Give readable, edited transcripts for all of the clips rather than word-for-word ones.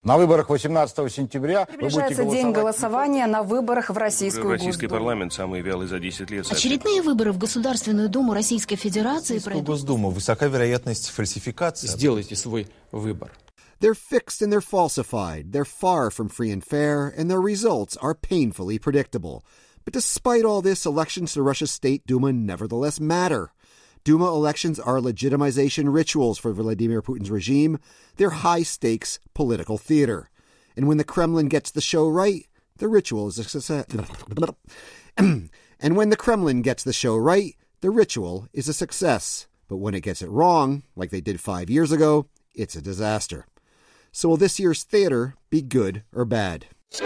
На выборах 18 сентября вы будете Приближается день голосования на выборах в Российскую Российский Госдуму. парламент самый вялый за 10 лет. Очередные выборы в Государственную Думу Российской Федерации Российскую Госдуму. Высока вероятность фальсификации. Сделайте свой выбор. They're fixed and they're falsified. They're far from free and fair, and their results are painfully predictable. But despite all this, elections to Russia's State Duma nevertheless matter. Duma elections are legitimization rituals for Vladimir Putin's regime. They're high-stakes political theater. And when the Kremlin gets the show right, the ritual is a success. And when the Kremlin gets the show right, the ritual is a success. But when it gets it wrong, like they did 5 years ago, it's a disaster. So will this year's theater be good or bad?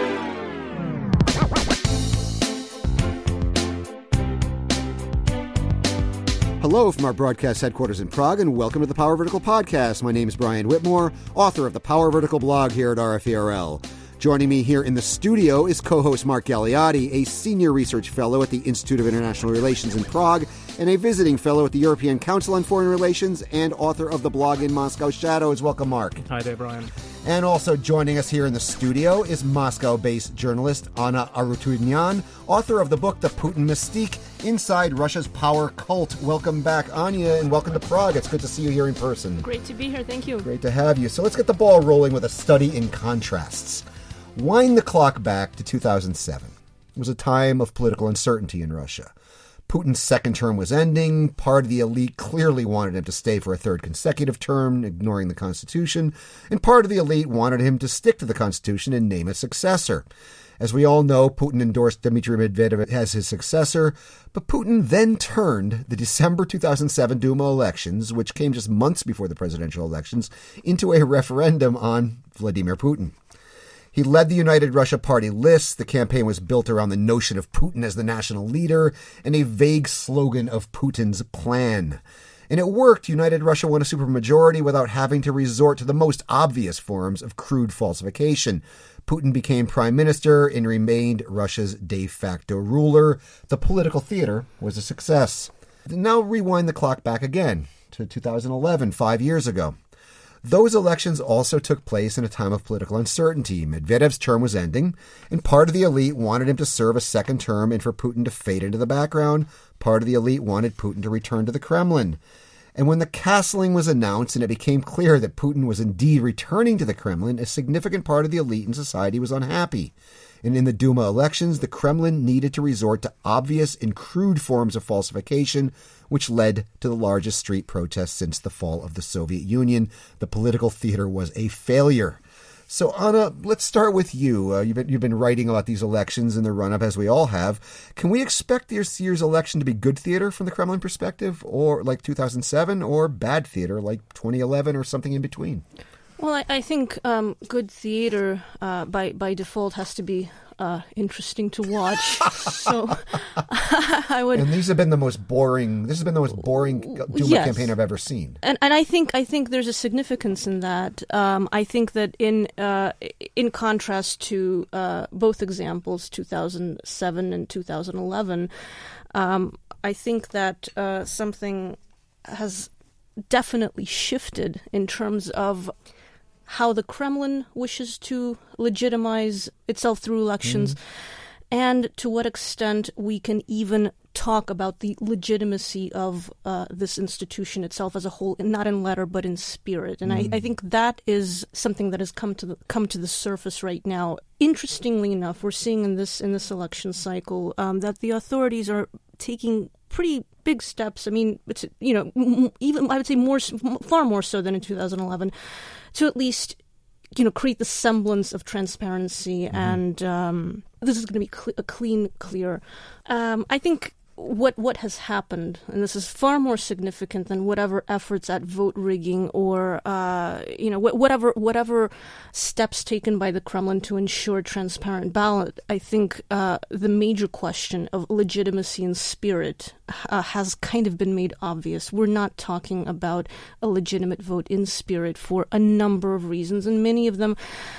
Hello from our broadcast headquarters in Prague, and welcome to the Power Vertical Podcast. My name is Brian Whitmore, author of the Power Vertical blog here at RFERL. Joining me here in the studio is co-host Mark Galeotti, a senior research fellow at the Institute of International Relations in Prague, and a visiting fellow at the European Council on Foreign Relations, and author of the blog In Moscow Shadows. Welcome, Mark. Hi there, Brian. And also joining us here in the studio is Moscow-based journalist Anna Arutyunyan, author of the book The Putin Mystique, Inside Russia's Power Cult. Welcome back, Anya, and welcome to Prague. It's good to see you here in person. Great to be here. Thank you. Great to have you. So let's get the ball rolling with a study in contrasts. Wind the clock back to 2007. It was a time of political uncertainty in Russia. Putin's second term was ending. Part of the elite clearly wanted him to stay for a third consecutive term, ignoring the Constitution, and part of the elite wanted him to stick to the Constitution and name a successor. As we all know, Putin endorsed Dmitry Medvedev as his successor, but Putin then turned the December 2007 Duma elections, which came just months before the presidential elections, into a referendum on Vladimir Putin. He led the United Russia Party list. The campaign was built around the notion of Putin as the national leader and a vague slogan of Putin's plan. And it worked. United Russia won a supermajority without having to resort to the most obvious forms of crude falsification. Putin became prime minister and remained Russia's de facto ruler. The political theater was a success. Now rewind the clock back again to 2011, 5 years ago. Those elections also took place in a time of political uncertainty. Medvedev's term was ending, and part of the elite wanted him to serve a second term and for Putin to fade into the background. Part of the elite wanted Putin to return to the Kremlin. And when the castling was announced and it became clear that Putin was indeed returning to the Kremlin, a significant part of the elite in society was unhappy. And in the Duma elections, the Kremlin needed to resort to obvious and crude forms of falsification, which led to the largest street protests since the fall of the Soviet Union. The political theater was a failure. So, Anna, let's start with you. You've been writing about these elections in the run-up, as we all have. Can we expect this year's election to be good theater from the Kremlin perspective, or like 2007, or bad theater like 2011, or something in between? Well, I think good theater by default has to be interesting to watch. So I would. And these have been the most boring. This has been the most boring Duma campaign I've ever seen. And I think there's a significance in that. I think that in contrast to both examples, 2007 and 2011, I think that something has definitely shifted in terms of how the Kremlin wishes to legitimize itself through elections, and to what extent we can even talk about the legitimacy of this institution itself as a whole, not in letter but in spirit. And I think that is something that has come to the surface right now. Interestingly enough, we're seeing in this election cycle that the authorities are taking pretty big steps. I mean, it's, even I would say far more so than in 2011, to at least, create the semblance of transparency. And this is going to be a clean, clear. I think what has happened, and this is far more significant than whatever efforts at vote rigging or whatever steps taken by the Kremlin to ensure transparent ballot. I think the major question of legitimacy and spirit has kind of been made obvious. We're not talking about a legitimate vote in spirit for a number of reasons, and many of them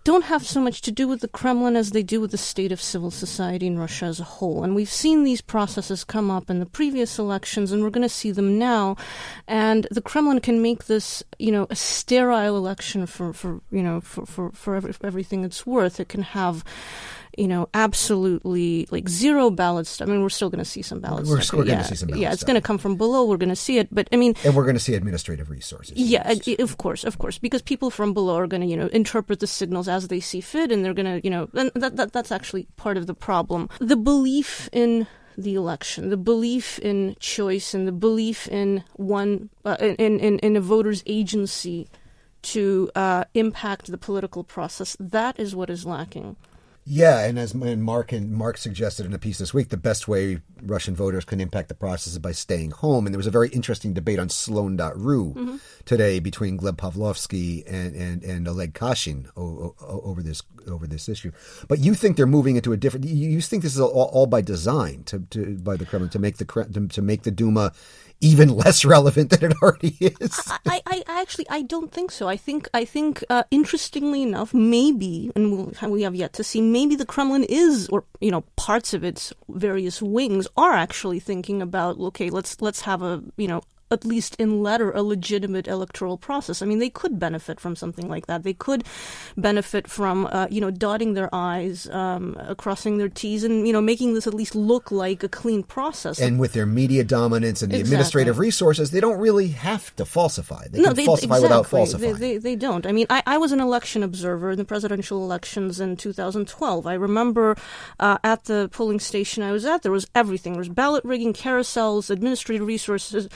don't have so much to do with the Kremlin as they do with the state of civil society in Russia as a whole. And we've seen these processes come up in the previous elections, and we're going to see them now. And the Kremlin can make this, a sterile election for everything it's worth. It can have, absolutely like zero ballots. I mean, we're still going to see some ballots. We're going to see some ballots. Yeah, it's going to come from below. We're going to see it. But I mean, and we're going to see administrative resources. Yeah, of course, because people from below are going to, interpret the signals as they see fit, and they're going to, and that's actually part of the problem. The belief in the election, the belief in choice, and the belief in in a voter's agency to impact the political process, that is what is lacking. Yeah, and Mark suggested in a piece this week, the best way Russian voters can impact the process is by staying home. And there was a very interesting debate on Slon.ru today between Gleb Pavlovsky and Oleg Kashin over this issue. But you think they're moving into a different? You think this is all by design by the Kremlin to make the Duma even less relevant than it already is? I don't think so. I think interestingly enough, maybe, and we have yet to see, maybe the Kremlin is, or parts of its various wings are actually thinking about, okay, let's have a at least in letter, a legitimate electoral process. I mean, they could benefit from something like that. They could benefit from, dotting their I's, crossing their T's, and, making this at least look like a clean process. And with their media dominance and the administrative resources, they don't really have to falsify. They can falsify without falsifying. They don't. I mean, I was an election observer in the presidential elections in 2012. I remember at the polling station I was at, there was everything. There was ballot rigging, carousels, administrative resources.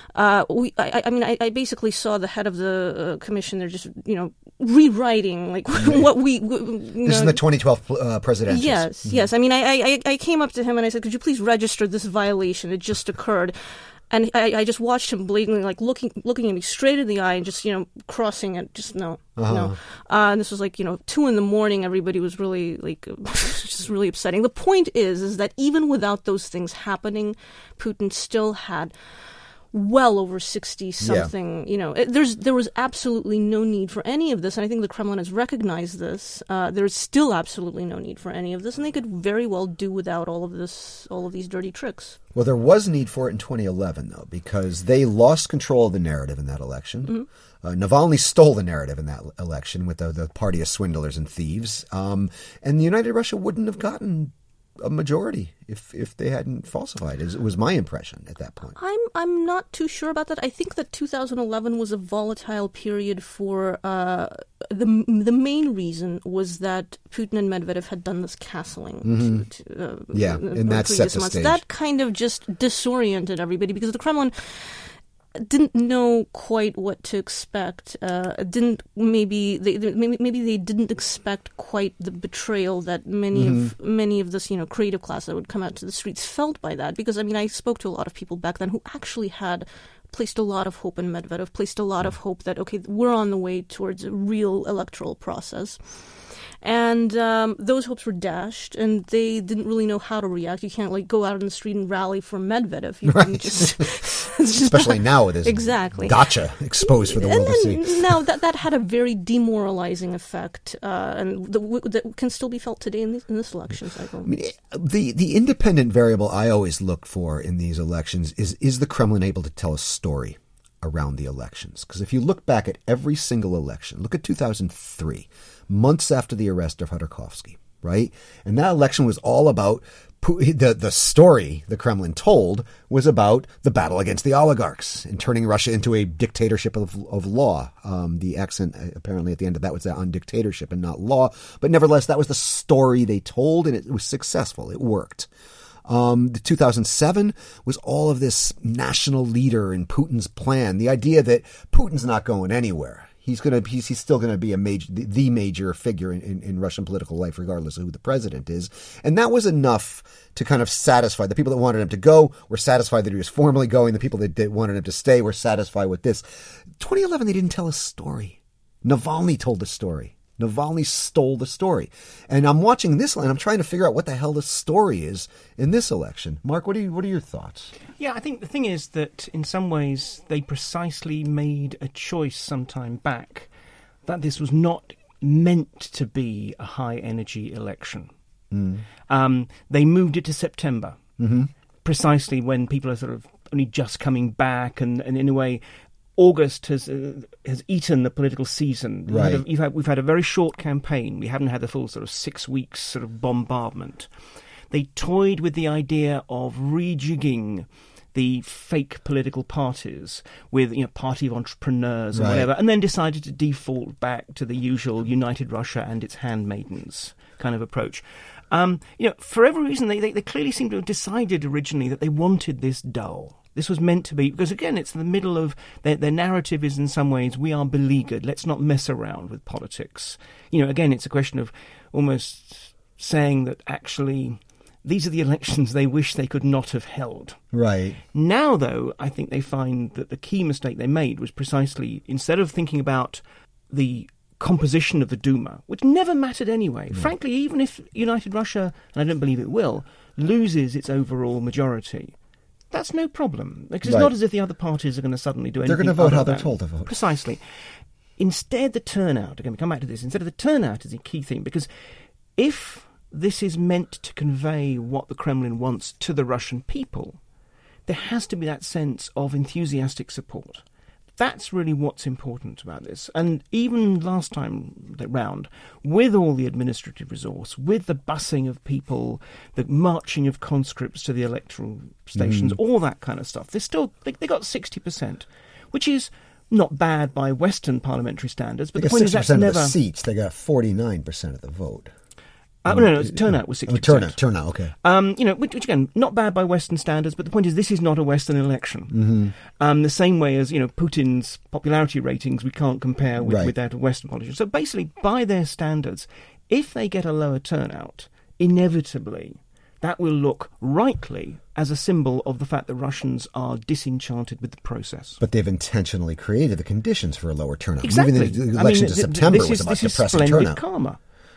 I basically saw the head of the commission there just, rewriting like what we. This is the 2012 presidential. Yes. I mean, I came up to him and I said, "Could you please register this violation? It just occurred." And I just watched him blatantly, like looking at me straight in the eye and just, crossing it. Just no. And this was like, 2 a.m. Everybody was really like, just really upsetting. The point is that even without those things happening, Putin still had well over 60 something, there was absolutely no need for any of this. And I think the Kremlin has recognized this. There's still absolutely no need for any of this. And they could very well do without all of these dirty tricks. Well, there was need for it in 2011, though, because they lost control of the narrative in that election. Navalny stole the narrative in that election with the party of swindlers and thieves. And the United Russia wouldn't have gotten a majority if they hadn't falsified. It was my impression at that point. I'm not too sure about that. I think that 2011 was a volatile period for the main reason was that Putin and Medvedev had done this castling. And that set the stage. That kind of just disoriented everybody because the Kremlin didn't know quite what to expect. Maybe they didn't expect quite the betrayal that many of this creative class that would come out to the streets felt by that. Because I spoke to a lot of people back then who actually had placed a lot of hope in Medvedev, placed a lot of hope that we're on the way towards a real electoral process. And those hopes were dashed, and they didn't really know how to react. You can't go out on the street and rally for Medvedev. You can just especially now with his dacha exposed for the world to see. Now that had a very demoralizing effect, and that can still be felt today in this election cycle. The independent variable I always look for in these elections is the Kremlin able to tell a story around the elections? Because if you look back at every single election, look at 2003. Months after the arrest of Khodorkovsky, right? And that election was all about the story the Kremlin told was about the battle against the oligarchs and turning Russia into a dictatorship of law. The accent apparently at the end of that was on dictatorship and not law. But nevertheless, that was the story they told, and it was successful. It worked. The 2007 was all of this national leader and Putin's plan. The idea that Putin's not going anywhere. He's still going to be the major figure in Russian political life, regardless of who the president is. And that was enough to kind of satisfy the people that wanted him to go were satisfied that he was formally going. The people that wanted him to stay were satisfied with this. 2011, they didn't tell a story. Navalny told the story. Navalny stole the story. And I'm watching this and I'm trying to figure out what the hell the story is in this election. Mark, what are your thoughts? Yeah, I think the thing is that in some ways they precisely made a choice some time back that this was not meant to be a high-energy election. They moved it to September, precisely when people are sort of only just coming back, and in a way, August has eaten the political season. Right. We've had a very short campaign. We haven't had the full sort of 6 weeks sort of bombardment. They toyed with the idea of rejigging the fake political parties with, party of entrepreneurs and whatever, and then decided to default back to the usual United Russia and its handmaidens kind of approach. For every reason, they clearly seem to have decided originally that they wanted this dull. This was meant to be, because again, it's in the middle of, their narrative is in some ways, we are beleaguered, let's not mess around with politics. Again, it's a question of almost saying that actually these are the elections they wish they could not have held. Right. Now, though, I think they find that the key mistake they made was precisely, instead of thinking about the composition of the Duma, which never mattered anyway. Frankly, even if United Russia, and I don't believe it will, loses its overall majority, that's no problem, because it's not as if the other parties are going to suddenly do anything. They're going to vote how they're told to vote. Precisely. Instead, the turnout, again, we come back to this, instead of the turnout is a key thing, because if this is meant to convey what the Kremlin wants to the Russian people, there has to be that sense of enthusiastic support. That's really what's important about this. And even last time round, with all the administrative resource, with the busing of people, the marching of conscripts to the electoral stations, all that kind of stuff, they got 60%, which is not bad by Western parliamentary standards. But the point is that's never... of the seats, they got 49% of the vote. No, turnout was 60%. Turnout, okay. Which again, not bad by Western standards, but the point is this is not a Western election. The same way as, Putin's popularity ratings we can't compare with that of Western politicians. So basically, by their standards, if they get a lower turnout, inevitably that will look rightly as a symbol of the fact that Russians are disenchanted with the process. But they've intentionally created the conditions for a lower turnout. Exactly. Moving the election to September was about depressing turnout. Karma.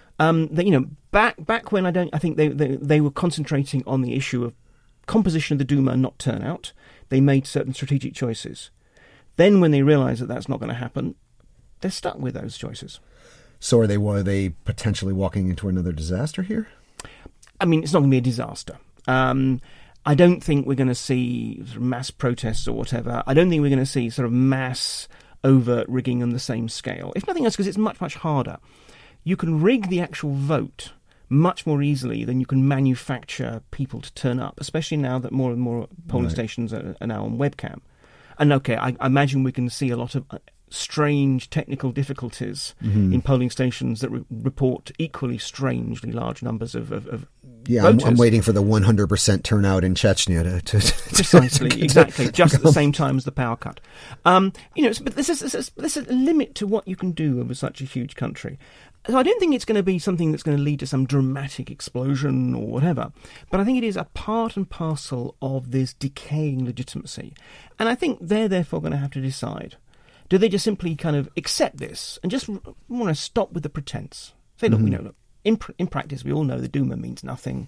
Back when I think they were concentrating on the issue of composition of the Duma and not turnout, they made certain strategic choices. Then when they realised that that's not going to happen, they're stuck with those choices. So are they potentially walking into another disaster here? I mean, it's not going to be a disaster. I don't think we're going to see sort of mass protests or whatever. I don't think we're going to see sort of mass overt rigging on the same scale. If nothing else, because it's much, much harder. You can rig the actual vote much more easily than you can manufacture people to turn up, especially now that more and more polling stations are now on webcam. And okay, I imagine we can see a lot of strange technical difficulties in polling stations that report equally strangely large numbers of voters. I'm waiting for the 100% turnout in Chechnya to precisely, exactly, just at the same time as the power cut. But there's a limit to what you can do over such a huge country. So I don't think it's going to be something that's going to lead to some dramatic explosion or whatever, but I think it is a part and parcel of this decaying legitimacy. And I think they're therefore going to have to decide, do they just simply kind of accept this and just want to stop with the pretense? Say, look, in practice, we all know the Duma means nothing.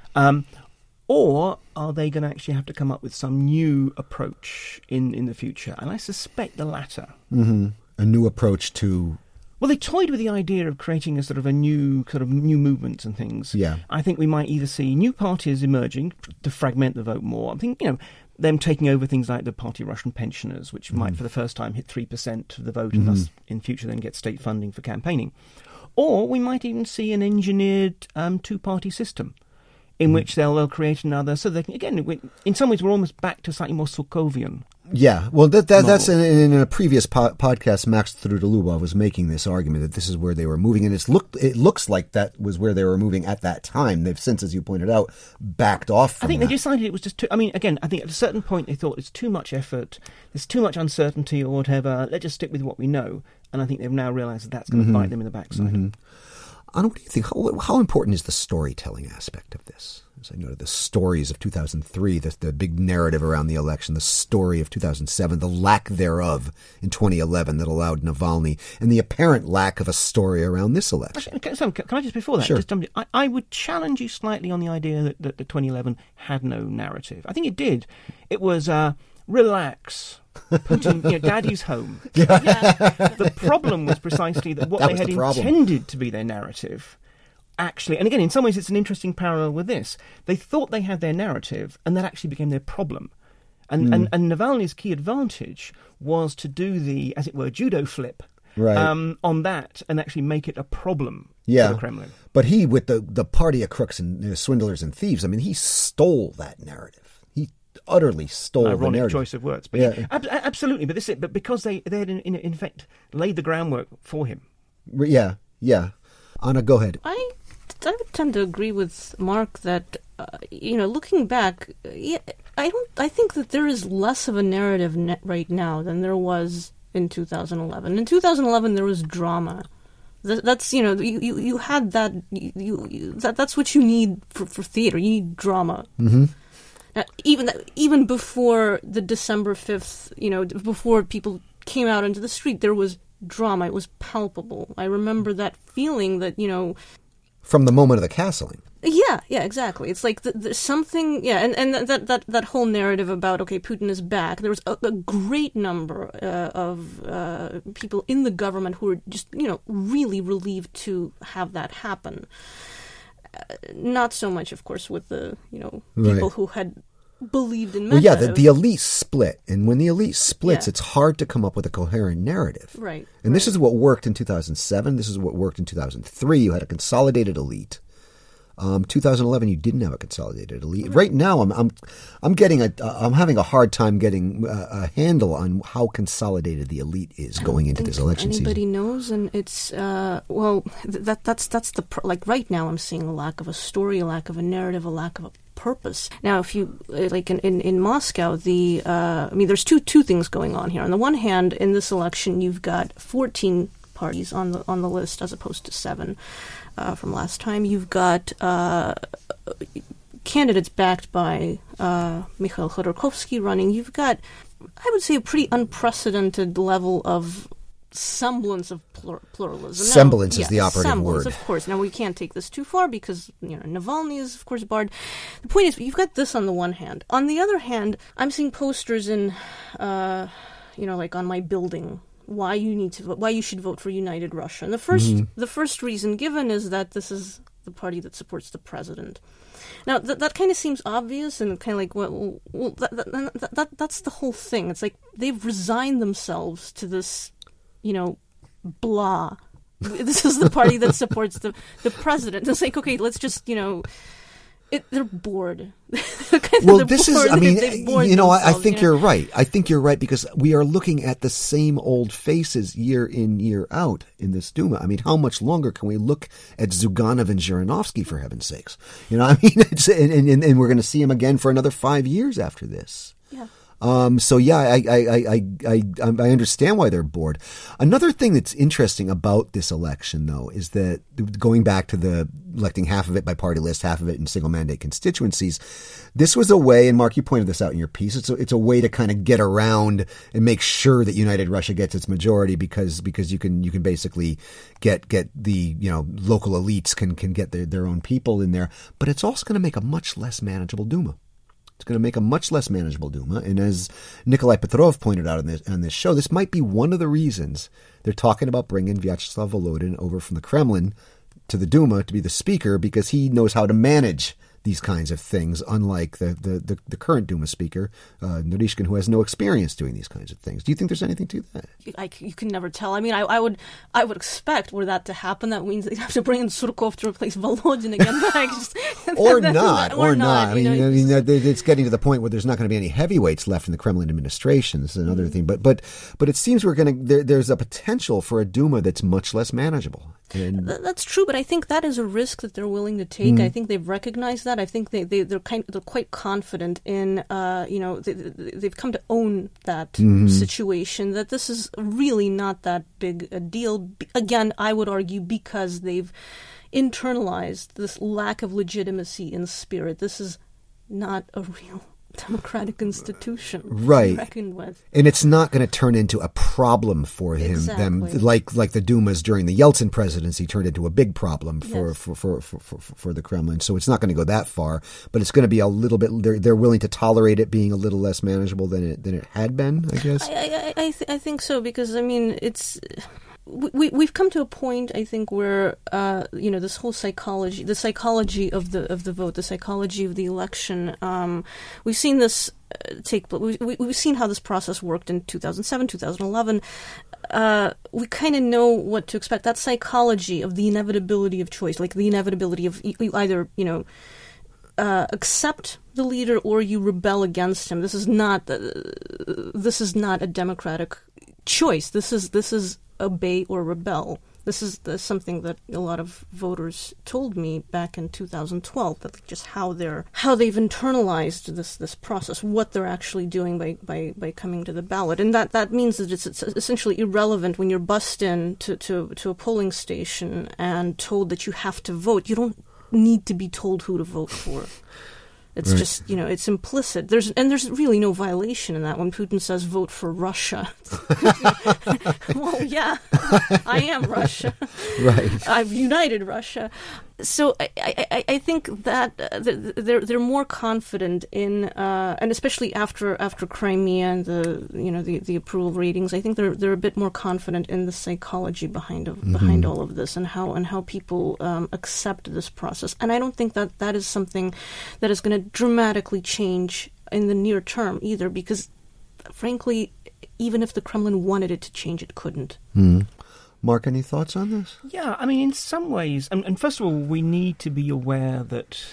Or are they going to actually have to come up with some new approach in the future? And I suspect the latter. A new approach to... Well, they toyed with the idea of creating a new movements and things. Yeah. I think we might either see new parties emerging to fragment the vote more. I think, them taking over things like the Party of Russian Pensioners, which might for the first time hit 3% of the vote and thus in future then get state funding for campaigning. Or we might even see an engineered two-party system in which they'll create another. So they can, again, in some ways we're almost back to slightly more Sokovian. Yeah, well, that's in a previous podcast. Max Trudolubov was making this argument that this is where they were moving, and it looks like that was where they were moving at that time. They've since, as you pointed out, backed off from I think they decided it was just too... I mean, again, I think at a certain point they thought it's too much effort, there's too much uncertainty or whatever, let's just stick with what we know. And I think they've now realised that that's going to bite them in the backside. Anna, what do you think? How important is the storytelling aspect of this? As I noted, the stories of 2003, the big narrative around the election, the story of 2007, the lack thereof in 2011 that allowed Navalny, and the apparent lack of a story around this election. Actually, can I just, before that, Sure. I would challenge you slightly on the idea that 2011 had no narrative. I think it did. It was relax. Putin, Daddy's home. The problem was precisely that what they had intended to be their narrative, actually, and again, in some ways it's an interesting parallel with this, they thought they had their narrative, and that actually became their problem. And Navalny's key advantage was to do the, as it were, judo flip on that and actually make it a problem for the Kremlin. But he, with the party of crooks and swindlers and thieves, I mean, he stole that narrative. He utterly stole the narrative. Ironic choice of words. But absolutely. But because they had, in fact, laid the groundwork for him. Yeah. Anna, go ahead. I would tend to agree with Mark that, looking back, I think that there is less of a narrative right now than there was in 2011. In 2011, there was drama. That's you had that. That's what you need for theater. You need drama. Mm-hmm. Now, even before the December 5th, before people came out into the street, there was drama. It was palpable. I remember that feeling that from the moment of the castling. Yeah, exactly. It's like there's something, and that whole narrative about, okay, Putin is back. There was a great number of people in the government who were just, really relieved to have that happen. Not so much, of course, with the, people who had believed in Medvedev. Well, yeah, the elite split. And when the elite splits, it's hard to come up with a coherent narrative. Right. And this is what worked in 2007. This is what worked in 2003. You had a consolidated elite. 2011, you didn't have a consolidated elite. Right now, I'm having a hard time getting a handle on how consolidated the elite is going into this election season. Anybody knows, and it's that's like right now, I'm seeing a lack of a story, a lack of a narrative, a lack of a purpose. Now, if you like in Moscow, there's two things going on here. On the one hand, in this election, you've got 14 parties on the list as opposed to 7. From last time. You've got candidates backed by Mikhail Khodorkovsky running. You've got, I would say, a pretty unprecedented level of semblance of pluralism. Semblance is the operative word. Of course. Now, we can't take this too far because Navalny is, of course, barred. The point is, you've got this on the one hand. On the other hand, I'm seeing posters in, like on my building, why you should vote for United Russia. And the first reason given is that this is the party that supports the president. Now that kind of seems obvious and kind of like that's the whole thing. It's like they've resigned themselves to this, blah. This is the party that supports the president. It's like, okay, let's just they're bored. Well, this is, I think you're right. I think you're right because we are looking at the same old faces year in, year out in this Duma. I mean, how much longer can we look at Zyuganov and Zhirinovsky, for heaven's sakes? It's, and we're going to see him again for another 5 years after this. Yeah. I understand why they're bored. Another thing that's interesting about this election, though, is that going back to the electing half of it by party list, half of it in single mandate constituencies, this was a way, and Mark, you pointed this out in your piece, it's a way to kind of get around and make sure that United Russia gets its majority because you can basically get the local elites can get their own people in there, but it's also going to make a much less manageable Duma. It's going to make a much less manageable Duma. And as Nikolai Petrov pointed out on this show, this might be one of the reasons they're talking about bringing Vyacheslav Volodin over from the Kremlin to the Duma to be the speaker, because he knows how to manage these kinds of things, unlike the current Duma speaker, Naryshkin, who has no experience doing these kinds of things. Do you think there's anything to that? You can never tell. I mean, I would expect were that to happen, that means they have to bring in Surkov to replace Volodin again. or not. I mean, it's getting to the point where there's not going to be any heavyweights left in the Kremlin administration. This is another thing. But it seems there's a potential for a Duma that's much less manageable. And that's true, but I think that is a risk that they're willing to take. I think they've recognized that. I think they're quite confident in they've come to own that situation, that this is really not that big a deal. Again, I would argue because they've internalized this lack of legitimacy in spirit. This is not a real democratic institution right. reckoned with. And it's not going to turn into a problem for him. Exactly. Like the Dumas during the Yeltsin presidency turned into a big problem for the Kremlin. So it's not going to go that far, but it's going to be a little bit. They're willing to tolerate it being a little less manageable than it had been, I guess. I think so, because I mean it's. We've come to a point, I think, where this whole psychology, the psychology of the vote, the psychology of the election. We've seen this we've seen how this process worked in 2007, 2011. We kind of know what to expect. That psychology of the inevitability of choice, like the inevitability of you either accept the leader or you rebel against him. This is not a democratic choice. This is obey or rebel. This is something that a lot of voters told me back in 2012, that just how they've internalized this process, what they're actually doing by coming to the ballot, and that means that it's essentially irrelevant when you're bussed in to a polling station and told that you have to vote. You don't need to be told who to vote for. It's right. Just, it's implicit. There's really no violation in that when Putin says vote for Russia. Well, yeah, I am Russia. Right. I've united Russia. So I think that they're more confident in, and especially after Crimea and the approval ratings, I think they're a bit more confident in the psychology behind all of this and how people accept this process. And I don't think that is something that is going to dramatically change in the near term either, because frankly, even if the Kremlin wanted it to change, it couldn't. Mm. Mark, any thoughts on this? Yeah, I mean, in some ways, and first of all, we need to be aware that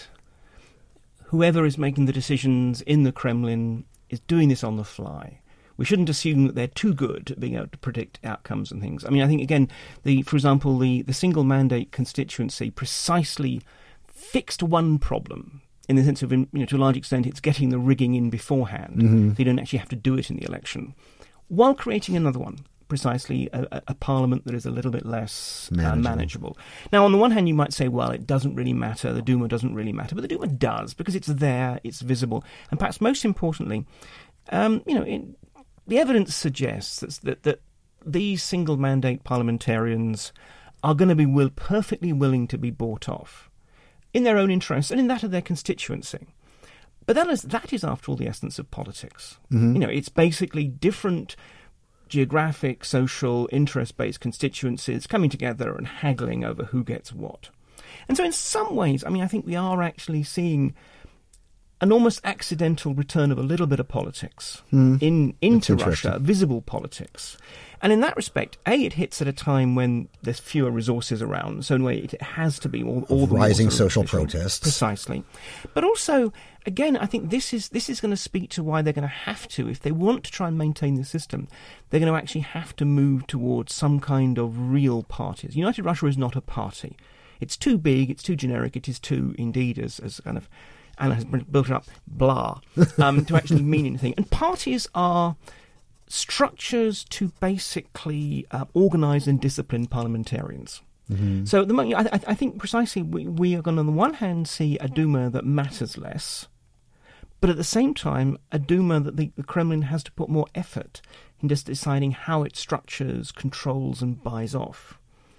whoever is making the decisions in the Kremlin is doing this on the fly. We shouldn't assume that they're too good at being able to predict outcomes and things. I mean, I think, again, for example, the single mandate constituency precisely fixed one problem, in the sense of, to a large extent, it's getting the rigging in beforehand. Mm-hmm. So you don't actually have to do it in the election, while creating another one. Precisely a parliament that is a little bit less manageable. Now, on the one hand, you might say, well, it doesn't really matter, the Duma doesn't really matter, but the Duma does, because it's there, it's visible. And perhaps most importantly, the evidence suggests that these single-mandate parliamentarians are going to be perfectly willing to be bought off in their own interests and in that of their constituency. But that is, after all, the essence of politics. Mm-hmm. It's basically different geographic, social, interest-based constituencies coming together and haggling over who gets what. And so in some ways, I mean, I think we are actually seeing an almost accidental return of a little bit of politics into Russia, visible politics. And in that respect, it hits at a time when there's fewer resources around, so in a way it has to be all the rising social protests. Precisely. But also, again, I think this is going to speak to why they're going to have to, if they want to try and maintain the system, they're going to actually have to move towards some kind of real parties. United Russia is not a party. It's too big, it's too generic, it is too, indeed, as kind of Anna has built it up, blah, to actually mean anything. And parties are structures to basically organise and discipline parliamentarians. Mm-hmm. So at the moment, I think precisely we are going to, on the one hand, see a Duma that matters less, but at the same time, a Duma that the Kremlin has to put more effort in just deciding how it structures, controls, and buys off.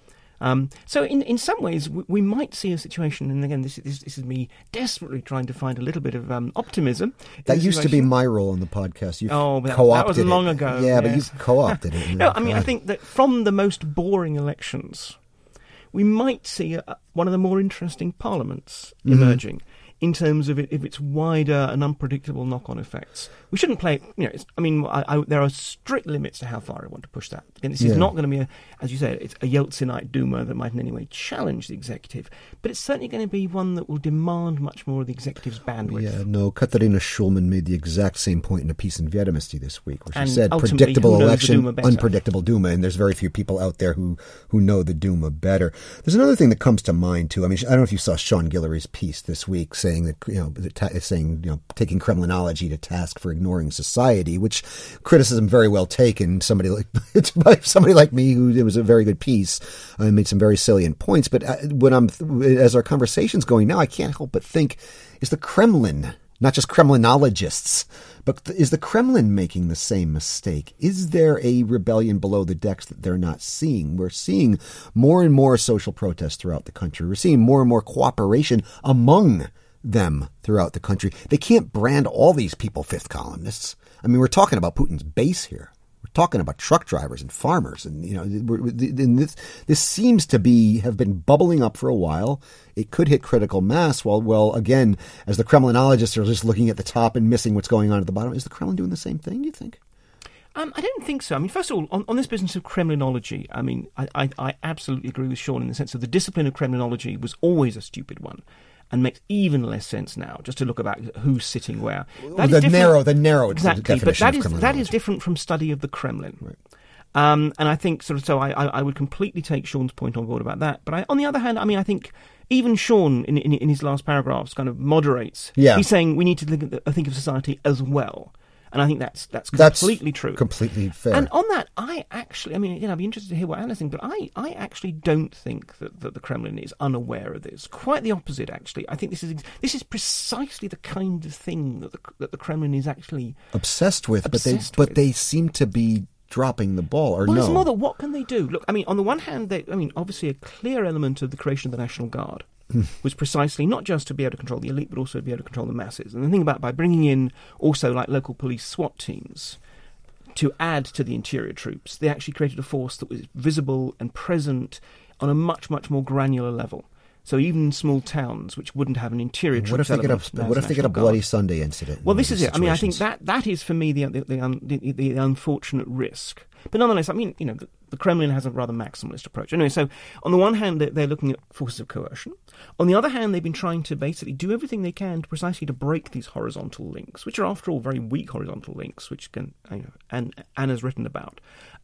So in some ways, we might see a situation, and again, this is me desperately trying to find a little bit of optimism. That used to be my role in the podcast. You've co-opted that was long ago. Yeah, yes. But you've co-opted it. No, I mean, I think that from the most boring elections, we might see one of the more interesting parliaments emerging in terms of if it's wider and unpredictable knock-on effects. We shouldn't play, there are strict limits to how far I want to push that. Again, this is not going to be, as you said, it's a Yeltsinite Duma that might in any way challenge the executive, but it's certainly going to be one that will demand much more of the executive's bandwidth. Yeah, no, Katarina Schulman made the exact same point in a piece in Vedomosti this week, where she said predictable election, unpredictable Duma, and there's very few people out there who know the Duma better. There's another thing that comes to mind, too. I mean, I don't know if you saw Sean Guillory's piece this week saying that, taking Kremlinology to task for ignoring society, which criticism very well taken. Somebody like me, who it was a very good piece, made some very salient points. But as our conversation's going now, I can't help but think: is the Kremlin not just Kremlinologists. But is the Kremlin making the same mistake? Is there a rebellion below the decks that they're not seeing? We're seeing more and more social protests throughout the country. We're seeing more and more cooperation among them throughout the country. They can't brand all these people fifth columnists. I mean, we're talking about Putin's base here. We're talking about truck drivers and farmers, and this seems to have been bubbling up for a while. It could hit critical mass. Well, again, as the Kremlinologists are just looking at the top and missing what's going on at the bottom, is the Kremlin doing the same thing? Do you think? I don't think so. I mean, first of all, on this business of Kremlinology, I mean, I absolutely agree with Sean in the sense that the discipline of Kremlinology was always a stupid one, and makes even less sense now, just to look about who's sitting where. The narrow exactly, definition but that is different from study of the Kremlin. Right. And I think I would completely take Sean's point on board about that. But on the other hand, I mean, I think even Sean in his last paragraphs kind of moderates. Yeah. He's saying we need to think of society as well. And I think that's completely true. Completely fair. And on that, I'd be interested to hear what Anna's thinking, but I actually don't think that the Kremlin is unaware of this. Quite the opposite, actually. I think this is precisely the kind of thing that the Kremlin is actually obsessed with. But they seem to be dropping the ball, or no? Well, it's more that what can they do? Look, I mean, on the one hand, obviously a clear element of the creation of the National Guard was precisely not just to be able to control the elite, but also to be able to control the masses. And the thing about by bringing in also like local police SWAT teams to add to the interior troops, they actually created a force that was visible and present on a much, much more granular level. So even small towns which wouldn't have an interior troops element. What if they get a Bloody Sunday incident? Well, this is it. I mean, I think that is for me the unfortunate risk. But nonetheless, I mean, the Kremlin has a rather maximalist approach. Anyway, so on the one hand, they're looking at forces of coercion. On the other hand, they've been trying to basically do everything they can precisely to break these horizontal links, which are, after all, very weak horizontal links, which and Anna's written about,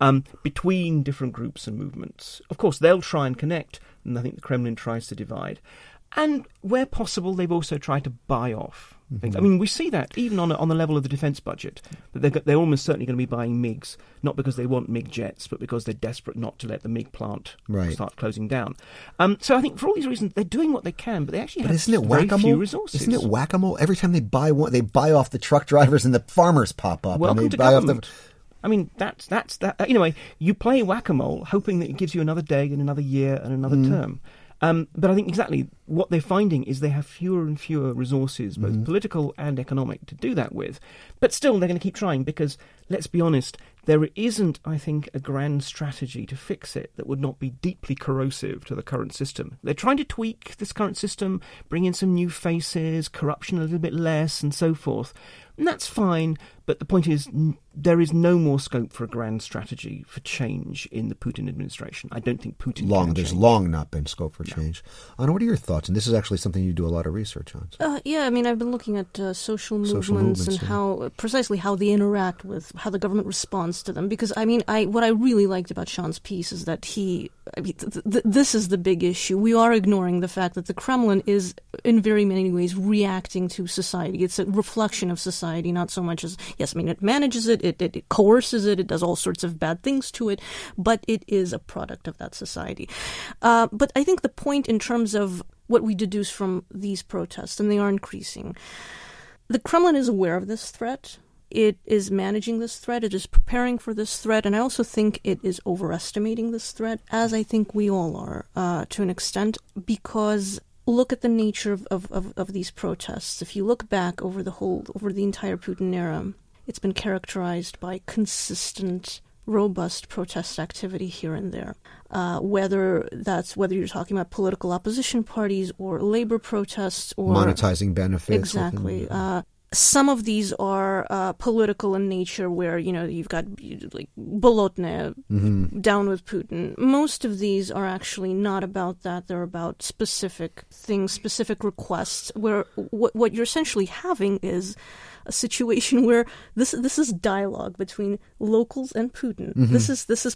between different groups and movements. Of course, they'll try and connect, and I think the Kremlin tries to divide. And where possible, they've also tried to buy off things. I mean, we see that even on the level of the defence budget, that they're almost certainly going to be buying MiGs, not because they want MiG jets, but because they're desperate not to let the MiG plant start closing down. So I think for all these reasons, they're doing what they can, but they actually have very few resources. Isn't it whack-a-mole? Every time they buy one, they buy off the truck drivers and the farmers pop up. Welcome and they to buy government. Off I mean, that's that. Anyway, you play whack-a-mole, hoping that it gives you another day and another year and another term. But I think exactly what they're finding is they have fewer and fewer resources, both political and economic, to do that with. But still, they're going to keep trying because, let's be honest, there isn't, I think, a grand strategy to fix it that would not be deeply corrosive to the current system. They're trying to tweak this current system, bring in some new faces, corruption a little bit less, and so forth. And that's fine, but the point is there is no more scope for a grand strategy for change in the Putin administration. I don't think Putin can There's change. long not been scope for change. Anna, what are your thoughts? And this is actually something you do a lot of research on. I mean, I've been looking at social movements and how they interact with, how the government responds to them. Because, I mean, what I really liked about Sean's piece is that this is the big issue. We are ignoring the fact that the Kremlin is, in very many ways, reacting to society. It's a reflection of society, not so much as, yes, I mean, it manages it, it coerces it, it does all sorts of bad things to it, but it is a product of that society. But I think the point in terms of what we deduce from these protests, and they are increasing, the Kremlin is aware of this threat. It is managing this threat. It is preparing for this threat. And I also think it is overestimating this threat, as I think we all are to an extent, because look at the nature of these protests. If you look back over the entire Putin era, it's been characterized by consistent, robust protest activity here and there. Whether you're talking about political opposition parties or labor protests or monetizing benefits. Exactly. Some of these are political in nature, where you've got like Bolotnaya, down with Putin. Most of these are actually not about that. They're about specific things, specific requests. Where what you're essentially having is a situation where this is dialogue between locals and Putin. This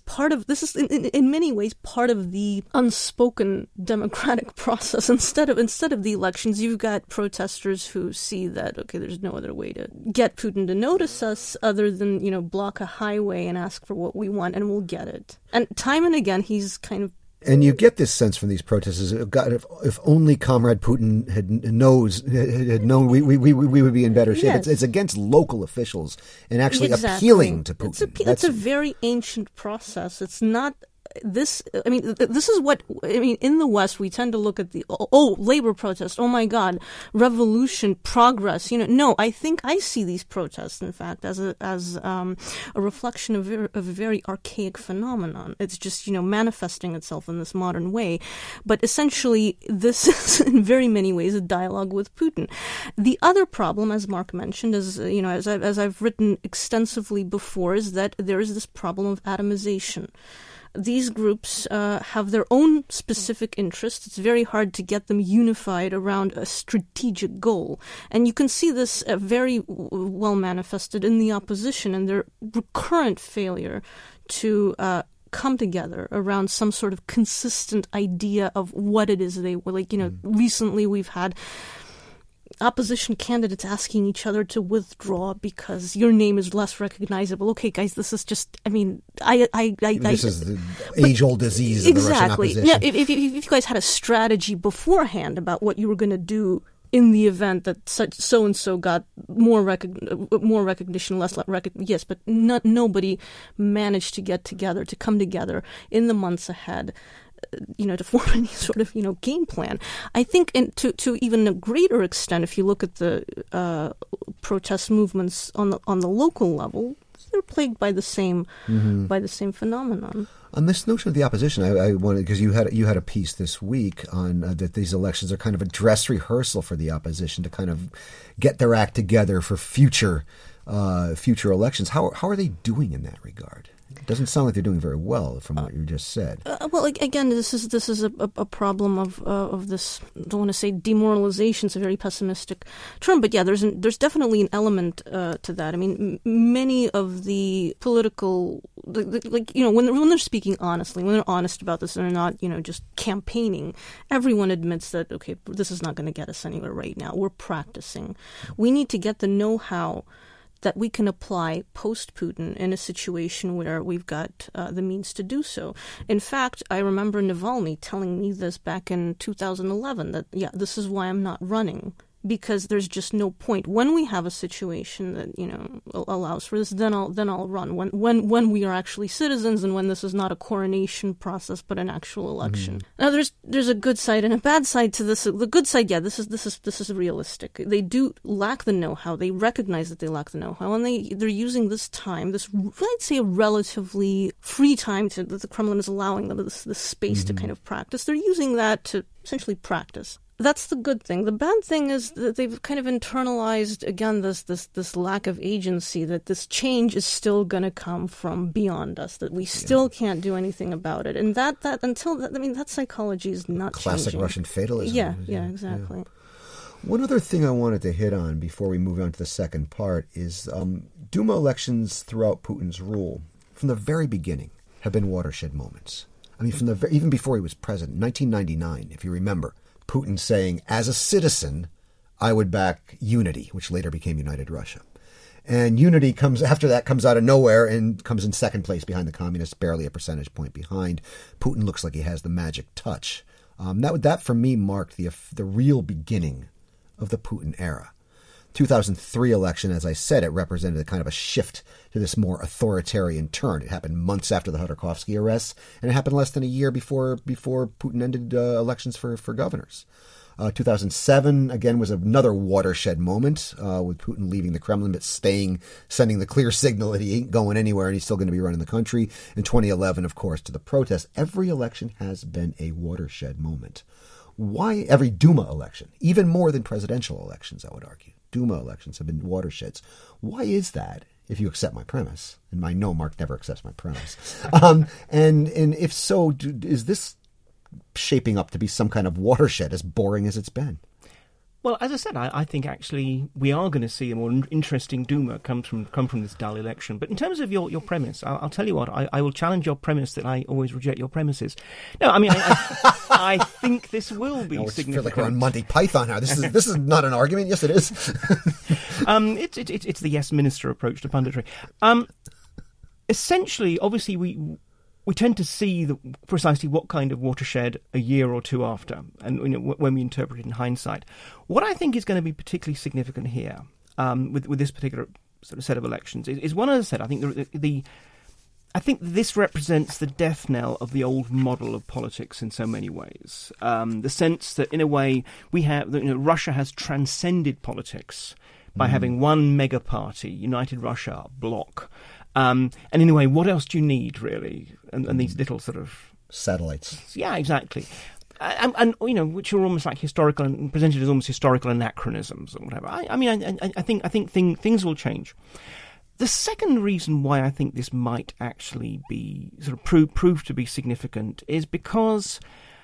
is in many ways part of the unspoken democratic process. Instead of the elections, you've got protesters who see that, okay, there's no other way to get Putin to notice us other than block a highway and ask for what we want, and we'll get it. And time and again, he's kind of And you get this sense from these protesters. God, if only Comrade Putin had known, we would be in better shape. Yes. It's against local officials and actually appealing to Putin. It's a very ancient process. It's not. This is what, in the West, we tend to look at the, labor protest, oh my God, revolution, progress, no, I think I see these protests, in fact, as a reflection of a very archaic phenomenon. It's just, manifesting itself in this modern way. But essentially, this is in very many ways a dialogue with Putin. The other problem, as Mark mentioned, as I've written extensively before, is that there is this problem of atomization. These groups have their own specific interests. It's very hard to get them unified around a strategic goal. And you can see this very well manifested in the opposition and their recurrent failure to come together around some sort of consistent idea of what it is they were. Recently we've had opposition candidates asking each other to withdraw because your name is less recognizable. Okay, guys, this is just, this is the age-old disease of the Russian opposition. Yeah, if you guys had a strategy beforehand about what you were going to do in the event that so-and-so got more recognition, less recognition, yes, but nobody managed to get together, to come together in the months ahead, to form any sort of, game plan. I think to even a greater extent, if you look at the protest movements on the local level, they're plagued by the same phenomenon. On this notion of the opposition, I wanted, because you had a piece this week on that these elections are kind of a dress rehearsal for the opposition to kind of get their act together for future elections. How are they doing in that regard? It doesn't sound like they're doing very well from what you just said. Well, again, this is a problem of this. I don't want to say demoralization. It's a very pessimistic term, but yeah, there's definitely an element to that. I mean, many of the political, when they're speaking honestly, when they're honest about this, and they're not, just campaigning. Everyone admits that okay, this is not going to get us anywhere right now. We're practicing. We need to get the know-how that we can apply post-Putin in a situation where we've got the means to do so. In fact, I remember Navalny telling me this back in 2011, that, this is why I'm not running, because there's just no point. When we have a situation that, allows for this, then I'll run. When we are actually citizens and when this is not a coronation process but an actual election. Now there's a good side and a bad side to this. The good side, this is realistic. They do lack the know-how. They recognize that they lack the know-how, and they're using this time, this, I'd say, a relatively free time that the Kremlin is allowing them this space to kind of practice. They're using that to essentially practice. That's the good thing. The bad thing is that they've kind of internalized, again, this lack of agency, that this change is still going to come from beyond us, that we still can't do anything about it. And that psychology is not classic changing. Russian fatalism. Yeah, exactly. Yeah. One other thing I wanted to hit on before we move on to the second part is Duma elections throughout Putin's rule, from the very beginning, have been watershed moments. I mean, even before he was president, 1999, if you remember, Putin saying, as a citizen, I would back Unity, which later became United Russia. And Unity comes out of nowhere and comes in second place behind the communists, barely a percentage point behind. Putin looks like he has the magic touch. That for me marked the real beginning of the Putin era. 2003 election, as I said, it represented a kind of a shift to this more authoritarian turn. It happened months after the Khodorkovsky arrests, and it happened less than a year before Putin ended elections for governors. 2007, again, was another watershed moment with Putin leaving the Kremlin but sending the clear signal that he ain't going anywhere and he's still going to be running the country. In 2011, of course, to the protests. Every election has been a watershed moment. Why every Duma election, even more than presidential elections, I would argue. Duma elections have been watersheds. Why is that, if you accept my premise? And I know Mark never accepts my premise. And if so, is this shaping up to be some kind of watershed, as boring as it's been? Well, as I said, I think actually we are going to see a more interesting Duma come from this dull election. But in terms of your premise, I'll tell you what, I will challenge your premise that I always reject your premises. No, I mean, I think this will be significant. I feel like we're on Monty Python now. This is not an argument. Yes, it is. It's the yes minister approach to punditry. Essentially, obviously, we we tend to see precisely what kind of watershed a year or two after, and when we interpret it in hindsight. What I think is going to be particularly significant here with this particular sort of set of elections is one, as I said, I think I think this represents the death knell of the old model of politics in so many ways. The sense that, in a way, Russia has transcended politics by having one mega party, United Russia bloc. And in a way, what else do you need, really? And these little sort of satellites. Yeah, exactly. And which are almost like historical and presented as almost historical anachronisms or whatever. I think things will change. The second reason why I think this might actually be sort of prove to be significant is because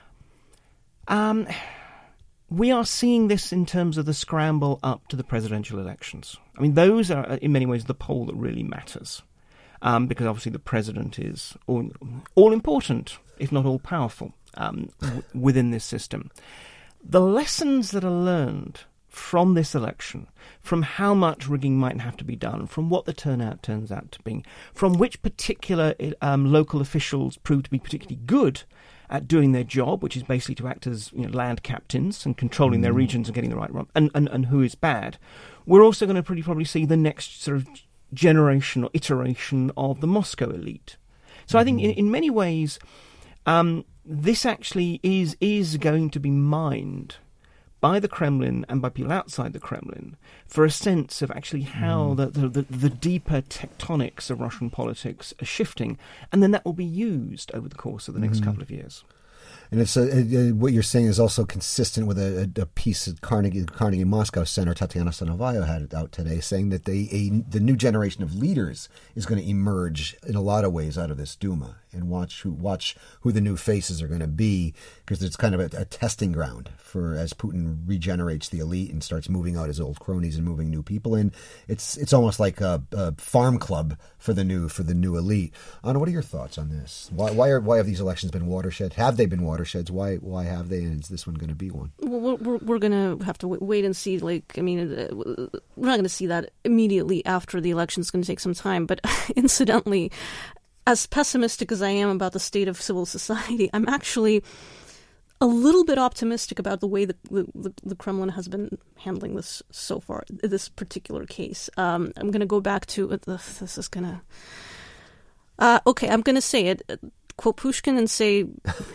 we are seeing this in terms of the scramble up to the presidential elections. I mean, those are in many ways the poll that really matters, because obviously the president is all important, if not all powerful, within this system. The lessons that are learned from this election, from how much rigging might have to be done, from what the turnout turns out to be, from which particular local officials prove to be particularly good at doing their job, which is basically to act as land captains and controlling their regions and getting the right run, and who is bad. We're also going to pretty probably see the next sort of generation or iteration of the Moscow elite. So I think in many ways, this actually is going to be mined by the Kremlin and by people outside the Kremlin for a sense of actually how the deeper tectonics of Russian politics are shifting, and then that will be used over the course of the next couple of years. And it's what you're saying is also consistent with a piece at Carnegie Moscow Center Tatiana Stanovayo had out today, saying that the new generation of leaders is going to emerge in a lot of ways out of this Duma, and watch who the new faces are going to be, because it's kind of a testing ground for as Putin regenerates the elite and starts moving out his old cronies and moving new people in. It's almost like a farm club for the new elite. Anna, what are your thoughts on this? Why have these elections been watershed? Have they been watersheds? Why have they? And is this one going to be one? Well, we're going to have to wait and see. We're not going to see that immediately after the election. It's going to take some time. But incidentally, as pessimistic as I am about the state of civil society, I'm actually a little bit optimistic about the way the Kremlin has been handling this so far, this particular case. I'm going to go back to this is going to... okay, I'm going to say it. Quote Pushkin and say,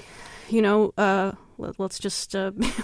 let's just...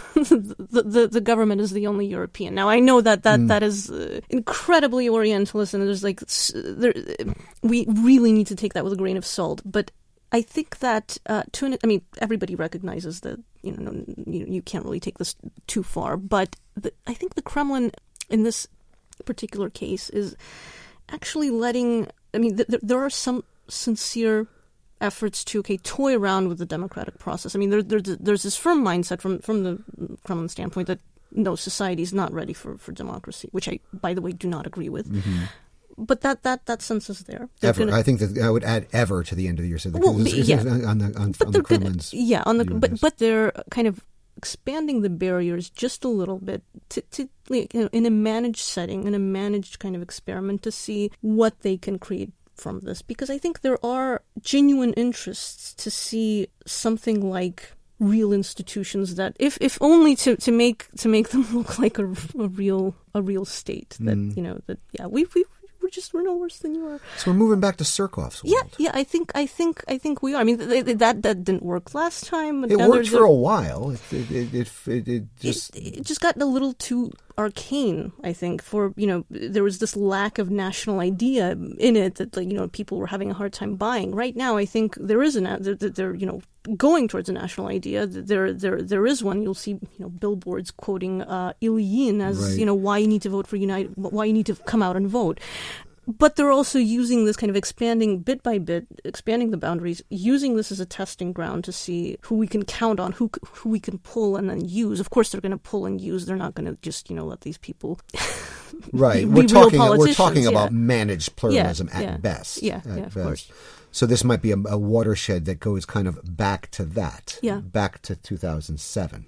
the government is the only European. Now, I know that is incredibly Orientalist, and there's we really need to take that with a grain of salt. But I think that everybody recognizes that you can't really take this too far. But I think the Kremlin in this particular case is actually letting. I mean, there are some sincere efforts to toy around with the democratic process. I mean, there's this firm mindset from the Kremlin standpoint that no, society is not ready for democracy, which I, by the way, do not agree with. Mm-hmm. But that sense is there. I think that I would add ever to the end of the year. So on the Kremlin's but they're kind of expanding the barriers just a little bit to in a managed setting, in a managed kind of experiment, to see what they can create from this. Because I think there are genuine interests to see something like real institutions that, if only to make them look like a real state. That we're no worse than you are. So we're moving back to Surkov's world. Yeah. I think we are. I mean, that didn't work last time. It worked for a while. It just got a little too arcane, I think. For there was this lack of national idea in it that people were having a hard time buying. Right now, I think there is they're going towards a national idea. There is one. You'll see billboards quoting Ilyin as why you need to vote for United, why you need to come out and vote. But they're also using this kind of expanding bit by bit, expanding the boundaries, using this as a testing ground to see who we can count on, who we can pull and then use. Of course, they're going to pull and use. They're not going to just let these people. Right. We're talking about managed pluralism at best. Of course. So this might be a watershed that goes kind of back to that. Yeah. Back to 2007.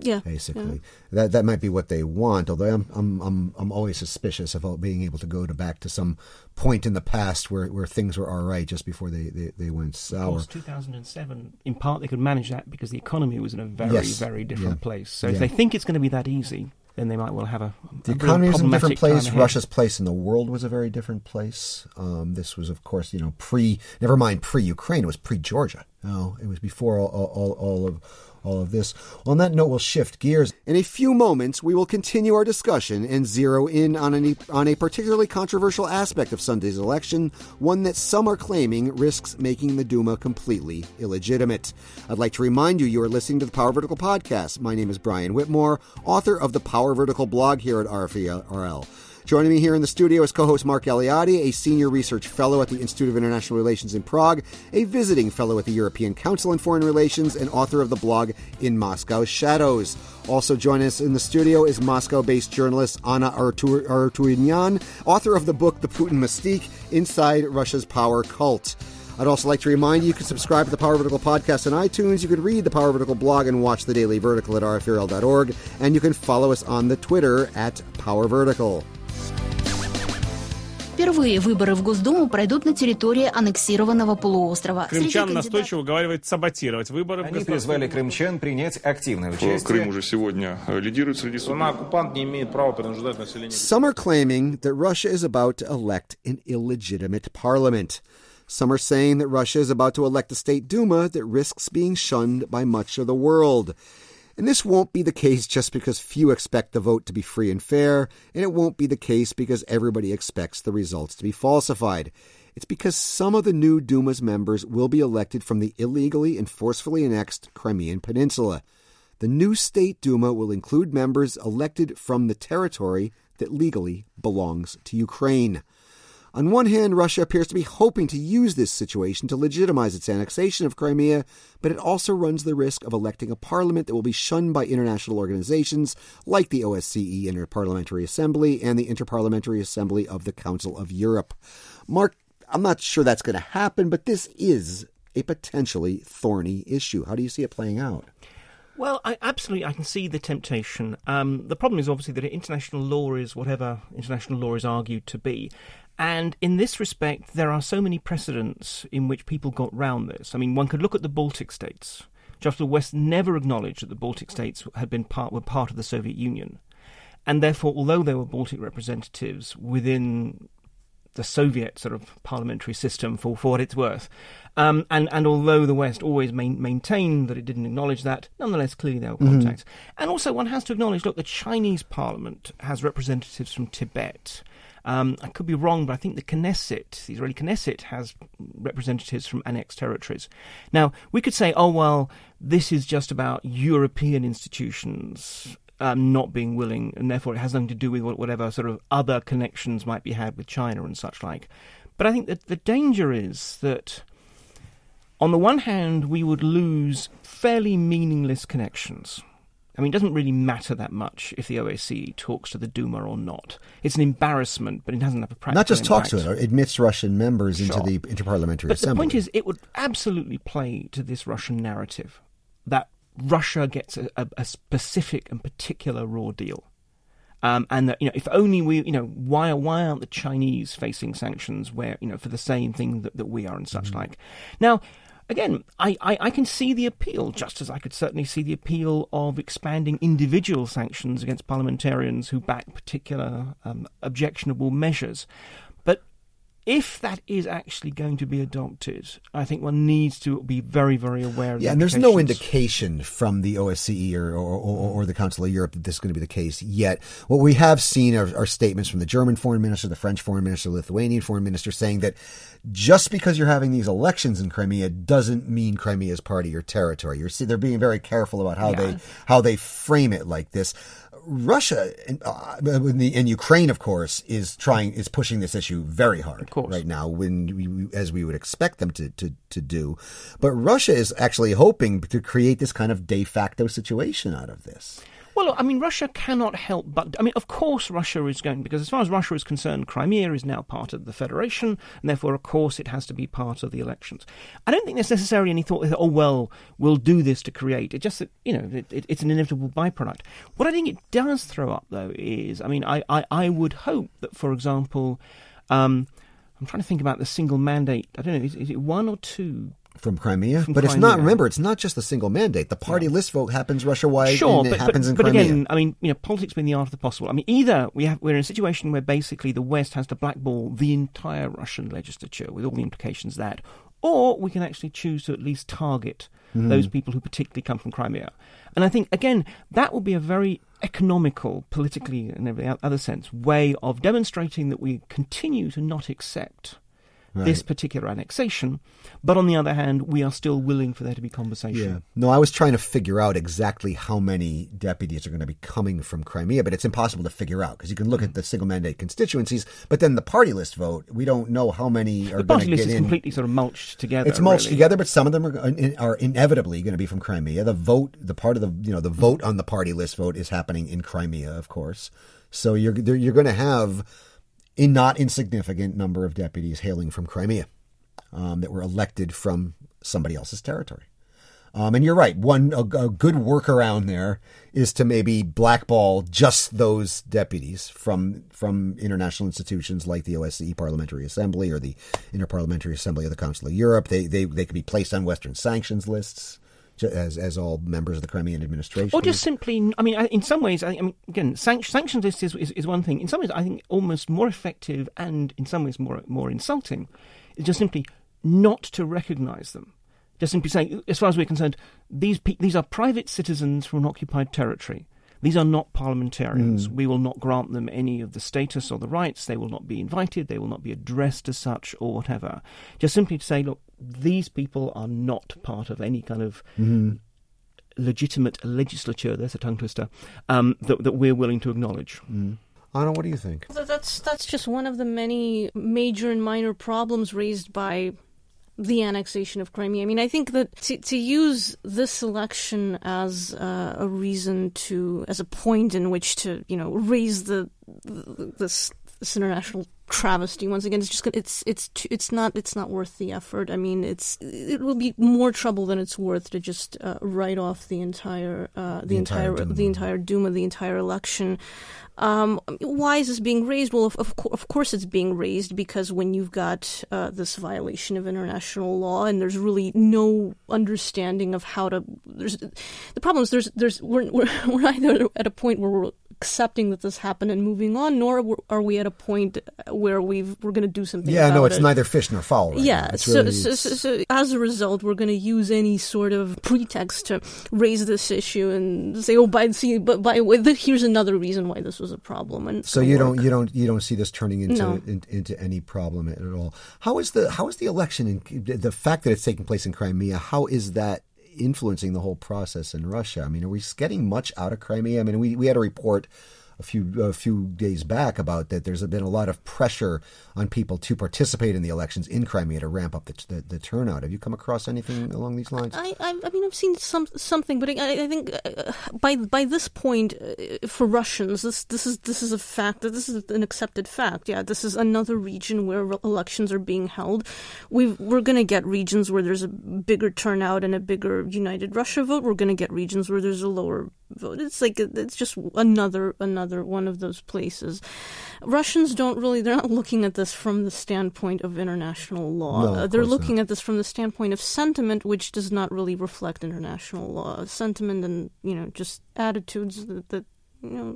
basically. That might be what they want, although I'm always suspicious of being able to go back to some point in the past where things were all right just before they went sour. Of course, 2007, in part they could manage that because the economy was in a very, very different place. So if they think it's going to be that easy, then they might well have the economy was in a different place. Russia's place in the world was a very different place. This was, of course, never mind pre-Ukraine. It was pre-Georgia. No, it was before all of this. On that note, we'll shift gears. In a few moments, we will continue our discussion and zero in on a particularly controversial aspect of Sunday's election, one that some are claiming risks making the Duma completely illegitimate. I'd like to remind you are listening to the Power Vertical podcast. My name is Brian Whitmore, author of the Power Vertical blog here at RFE/RL. Joining me here in the studio is co-host Mark Eliade, a senior research fellow at the Institute of International Relations in Prague, a visiting fellow at the European Council on Foreign Relations, and author of the blog In Moscow's Shadows. Also joining us in the studio is Moscow-based journalist Anna Arturyan, author of the book The Putin Mystique, Inside Russia's Power Cult. I'd also like to remind you can subscribe to the Power Vertical podcast on iTunes. You can read the Power Vertical blog and watch the Daily Vertical at rfrl.org. And you can follow us on the Twitter at Power Vertical. Впервые выборы в Госдуму пройдут на территории аннексированного полуострова. Крымчан настойчиво уговаривает саботировать выборы. Они призвали крымчан принять активное участие. Крым уже сегодня лидирует среди оккупант не имеет права принуждать население. Some are claiming that Russia is about to elect an illegitimate parliament. Some are saying that Russia is about to elect a state Duma that risks being shunned by much of the world. And this won't be the case just because few expect the vote to be free and fair, and it won't be the case because everybody expects the results to be falsified. It's because some of the new Duma's members will be elected from the illegally and forcefully annexed Crimean Peninsula. The new state Duma will include members elected from the territory that legally belongs to Ukraine. On one hand, Russia appears to be hoping to use this situation to legitimize its annexation of Crimea, but it also runs the risk of electing a parliament that will be shunned by international organizations like the OSCE Interparliamentary Assembly and the Interparliamentary Assembly of the Council of Europe. Mark, I'm not sure that's going to happen, but this is a potentially thorny issue. How do you see it playing out? Well, I can see the temptation. The problem is obviously that international law is whatever international law is argued to be. And in this respect, there are so many precedents in which people got round this. I mean, one could look at the Baltic states. Just the West never acknowledged that the Baltic states were part of the Soviet Union. And therefore, although there were Baltic representatives within the Soviet sort of parliamentary system for what it's worth, and although the West always maintained that it didn't acknowledge that, nonetheless, clearly there were contacts. And also one has to acknowledge, look, the Chinese parliament has representatives from Tibet. I could be wrong, but I think the Knesset, the Israeli Knesset, has representatives from annexed territories. Now, we could say, oh, well, this is just about European institutions not being willing, and therefore it has nothing to do with whatever sort of other connections might be had with China and such like. But I think that the danger is that, on the one hand, we would lose fairly meaningless connections. I mean, it doesn't really matter that much if the OSCE talks to the Duma or not. It's an embarrassment, but it doesn't have a practical Not just impact. talks to it, or admits Russian members into the Interparliamentary Assembly. But the point is, it would absolutely play to this Russian narrative that Russia gets a specific and particular raw deal. And that, if only we, why aren't the Chinese facing sanctions where, for the same thing that we are and such like. Now, again, I can see the appeal, just as I could certainly see the appeal of expanding individual sanctions against parliamentarians who back particular objectionable measures. But if that is actually going to be adopted, I think one needs to be very, very aware of the and there's no indication from the OSCE or the Council of Europe that this is going to be the case yet. What we have seen are statements from the German foreign minister, the French foreign minister, the Lithuanian foreign minister saying that just because you're having these elections in Crimea doesn't mean Crimea is part of your territory. They're being very careful about how they frame it like this. Russia and Ukraine, of course, is pushing this issue very hard right now, as we would expect them to do. But Russia is actually hoping to create this kind of de facto situation out of this. Well, look, I mean, Russia cannot help but... I mean, of course Russia is going... Because as far as Russia is concerned, Crimea is now part of the Federation, and therefore, of course, it has to be part of the elections. I don't think there's necessarily any thought that, oh, well, we'll do this to create... It just, you know, it's an inevitable byproduct. What I think it does throw up, though, is... I mean, I would hope that, for example... I'm trying to think about the single mandate. I don't know, is it one or two... From Crimea? But it's not, remember, it's not just the single mandate. The party list vote happens Russia-wide, and it happens in Crimea. But again, I mean, you know, politics being the art of the possible. I mean, either we're in a situation where basically the West has to blackball the entire Russian legislature with all the implications of that, or we can actually choose to at least target those people who particularly come from Crimea. And I think, again, that will be a very economical, politically and every other sense, way of demonstrating that we continue to not accept this particular annexation, but on the other hand, we are still willing for there to be conversation. Yeah. No, I was trying to figure out exactly how many deputies are going to be coming from Crimea, but it's impossible to figure out because you can look at the single mandate constituencies, but then the party list vote, we don't know how many are going to get in. The party list is completely sort of mulched together. It's mulched together, but some of them are inevitably going to be from Crimea. The vote, the part of the vote on the party list vote is happening in Crimea, of course. So you're going to have a not insignificant number of deputies hailing from Crimea that were elected from somebody else's territory. And you're right. A good workaround there is to maybe blackball just those deputies from international institutions like the OSCE Parliamentary Assembly or the Interparliamentary Assembly of the Council of Europe. They could be placed on Western sanctions lists. As all members of the Crimean administration. Or just simply, I mean, in some ways, I mean, again, sanctions list is one thing. In some ways, I think almost more effective and in some ways more insulting is just simply not to recognise them. Just simply saying, as far as we're concerned, these are private citizens from an occupied territory. These are not parliamentarians. We will not grant them any of the status or the rights. They will not be invited. They will not be addressed as such or whatever. Just simply to say, look, these people are not part of any kind of legitimate legislature, there's a tongue twister, that we're willing to acknowledge. Anna, what do you think? That's just one of the many major and minor problems raised by the annexation of Crimea. I mean, I think that to use this election as a reason as a point in which to, you know, raise this international travesty once again, it's not worth the effort. I mean, it will be more trouble than it's worth to just write off the entire Duma, the entire election. Why is this being raised? Well, of course it's being raised because when you've got this violation of international law and there's really no understanding of how to... The problem is we're either at a point where we're accepting that this happened and moving on, nor are we at a point where we're going to do something about it. Yeah, no, it's neither fish nor fowl right now. So as a result, we're going to use any sort of pretext to raise this issue and say, here's another reason why this was a problem. And so you don't see this turning into any problem at all. How is the election, the fact that it's taking place in Crimea, how is that influencing the whole process in Russia? I mean, are we getting much out of Crimea? I mean, we had a report a few days back about that there's been a lot of pressure on people to participate in the elections in Crimea to ramp up the turnout. Have you come across anything along these lines? I mean, I've seen something, but I think by this point, for Russians, this is a fact. This is an accepted fact. Yeah, this is another region where elections are being held. We're going to get regions where there's a bigger turnout and a bigger united Russia vote. We're going to get regions where there's a lower vote. It's just another one of those places. Russians they're not looking at this from the standpoint of international law. No, they're looking at this from the standpoint of sentiment, which does not really reflect international law. Sentiment and, you know, just attitudes that you know,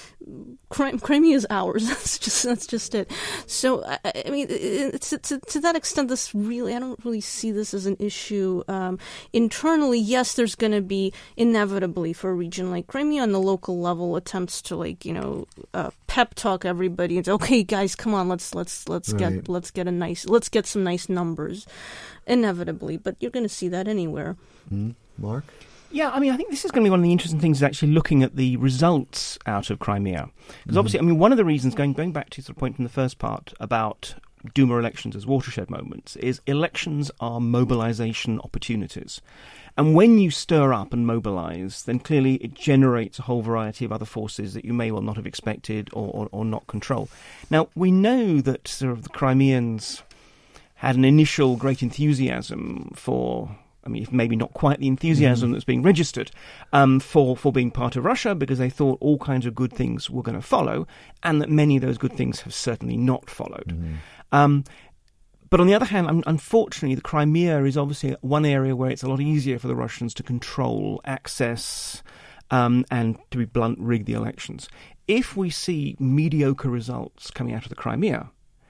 Crimea is ours. That's just it. So, I mean, to that extent, I don't really see this as an issue. Internally, yes, there's going to be inevitably for a region like Crimea on the local level attempts to pep talk everybody and say, okay, guys, come on, let's get some nice numbers. Inevitably, but you're going to see that anywhere. Mark? Yeah, I mean, I think this is going to be one of the interesting things is actually looking at the results out of Crimea. Because obviously, I mean, one of the reasons, going back to the point from the first part about Duma elections as watershed moments is elections are mobilization opportunities. And when you stir up and mobilize, then clearly it generates a whole variety of other forces that you may well not have expected or not control. Now, we know that sort of the Crimeans had an initial great enthusiasm for, I mean, maybe not quite the enthusiasm that's being registered for being part of Russia, because they thought all kinds of good things were going to follow, and that many of those good things have certainly not followed. But on the other hand, unfortunately, the Crimea is obviously one area where it's a lot easier for the Russians to control, access, and, to be blunt, rig the elections. If we see mediocre results coming out of the Crimea,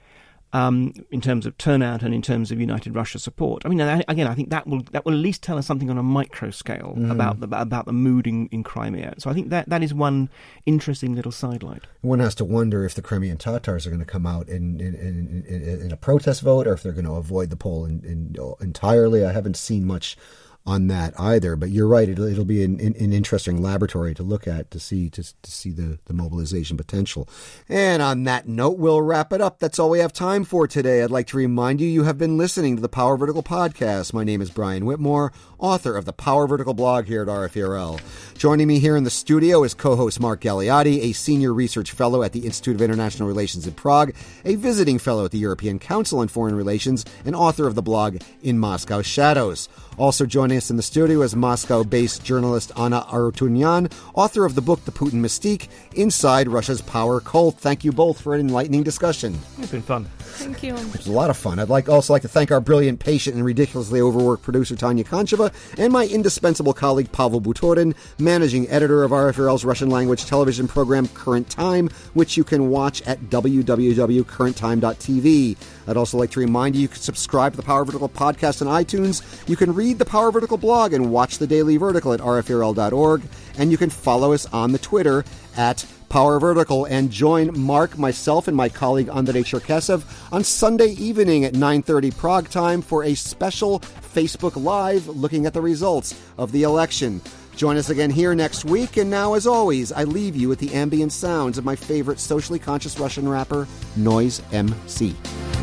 in terms of turnout and in terms of United Russia support, I mean, again, I think that will at least tell us something on a micro scale about the mood in Crimea. So I think that is one interesting little sidelight. One has to wonder if the Crimean Tatars are going to come out in a protest vote, or if they're going to avoid the poll entirely. I haven't seen much on that either, but you're right. It'll be an interesting laboratory to look at to see the mobilization potential. And on that note, we'll wrap it up. That's all we have time for today. I'd like to remind you have been listening to the Power Vertical podcast. My name is Brian Whitmore, author of the Power Vertical blog here at RFE/RL. Joining me here in the studio is co-host Mark Galeotti, a senior research fellow at the Institute of International Relations in Prague, a visiting fellow at the European Council on Foreign Relations, and author of the blog In Moscow Shadows. Also joining us in the studio is Moscow-based journalist Anna Arutunyan, author of the book The Putin Mystique, Inside Russia's Power Cult. Thank you both for an enlightening discussion. It's been fun. Thank you. It was a lot of fun. I'd also like to thank our brilliant, patient, and ridiculously overworked producer Tanya Koncheva, and my indispensable colleague Pavel Butorin, managing editor of RFE/RL's Russian language television program Current Time, which you can watch at www.currenttime.tv. I'd also like to remind you can subscribe to the Power Vertical podcast on iTunes. You can read the Power Vertical blog and watch the Daily Vertical at rferl.org. And you can follow us on the Twitter at Power Vertical, and join Mark, myself, and my colleague Andrei Cherkesev on Sunday evening at 9:30 Prague time for a special Facebook Live looking at the results of the election. Join us again here next week, and now, as always, I leave you with the ambient sounds of my favorite socially conscious Russian rapper, Noise MC.